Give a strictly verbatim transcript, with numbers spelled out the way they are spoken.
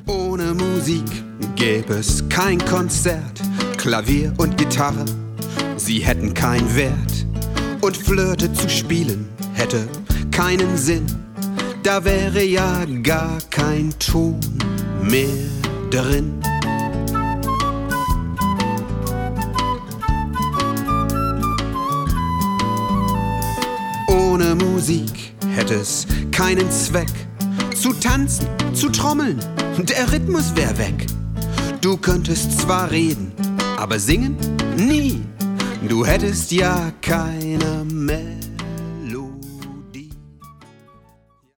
Ohne Musik gäbe es kein Konzert. Klavier und Gitarre, sie hätten keinen Wert. Und Flöte zu spielen hätte keinen Sinn. Da wäre ja gar kein Ton mehr drin. Ohne Musik hätte es keinen Zweck. Zu tanzen, zu trommeln, der Rhythmus wär weg. Du könntest zwar reden, aber singen nie. Du hättest ja keine Melodie.